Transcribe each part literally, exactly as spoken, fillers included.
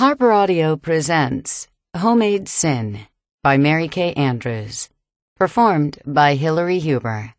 Harper Audio presents Homemade Sin by Mary Kay Andrews, performed by Hillary Huber.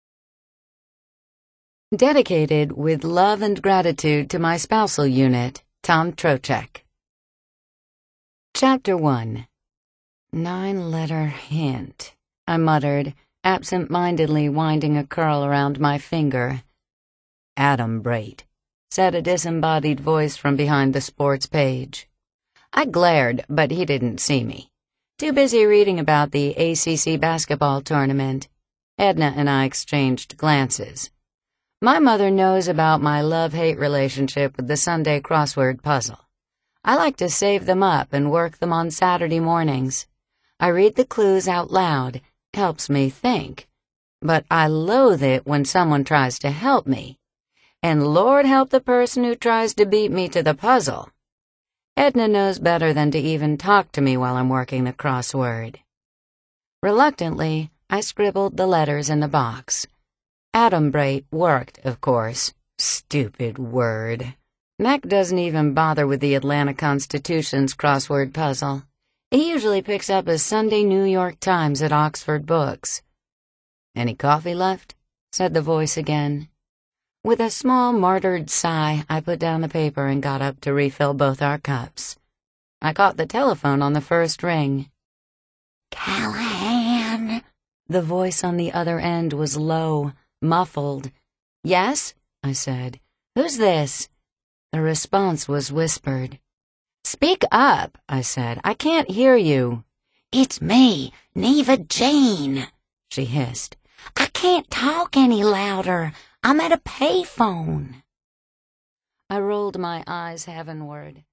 Dedicated with love and gratitude to my spousal unit, Tom Trocheck. Chapter one. Nine-letter hint, I muttered, absent-mindedly winding a curl around my finger. Adam Brait, said a disembodied voice from behind the sports page. I glared, but he didn't see me. Too busy reading about the A C C basketball tournament. Edna and I exchanged glances. My mother knows about my love-hate relationship with the Sunday crossword puzzle. I like to save them up and work them on Saturday mornings. I read the clues out loud. Helps me think. But I loathe it when someone tries to help me. And Lord help the person who tries to beat me to the puzzle. Edna knows better than to even talk to me while I'm working the crossword. Reluctantly, I scribbled the letters in the box. Adam Brait worked, of course. Stupid word. Mac doesn't even bother with the Atlanta Constitution's crossword puzzle. He usually picks up a Sunday New York Times at Oxford Books. "Any coffee left?" said the voice again. With a small martyred sigh, I put down the paper and got up to refill both our cups. I caught the telephone on the first ring. "Callahan?" The voice on the other end was low, muffled. "Yes?" I said. "Who's this?" The response was whispered. "Speak up," I said. "I can't hear you." "It's me, Neva Jane," she hissed. "I can't talk any louder. I'm at a payphone." I rolled my eyes heavenward.